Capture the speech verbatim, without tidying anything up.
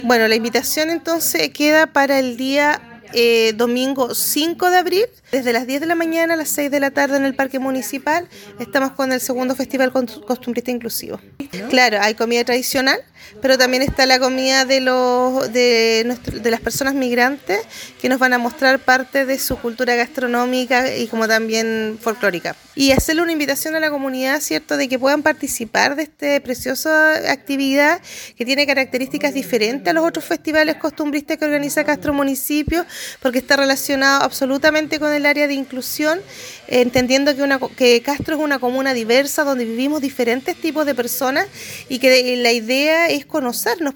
Bueno, la invitación entonces queda para el día eh, domingo cinco de abril, desde las diez de la mañana a las seis de la tarde en el Parque Municipal. Estamos con el segundo Festival Costumbrista Inclusivo. Claro, hay comida tradicional, pero también está la comida de los de, nuestro, de las personas migrantes que nos van a mostrar parte de su cultura gastronómica y como también folclórica. Y hacerle una invitación a la comunidad, ¿cierto?, de que puedan participar de esta preciosa actividad que tiene características diferentes a los otros festivales costumbristas que organiza Castro Municipio, porque está relacionado absolutamente con el área de inclusión, entendiendo que, una, que Castro es una comuna diversa donde vivimos diferentes tipos de personas y que la idea es conocernos.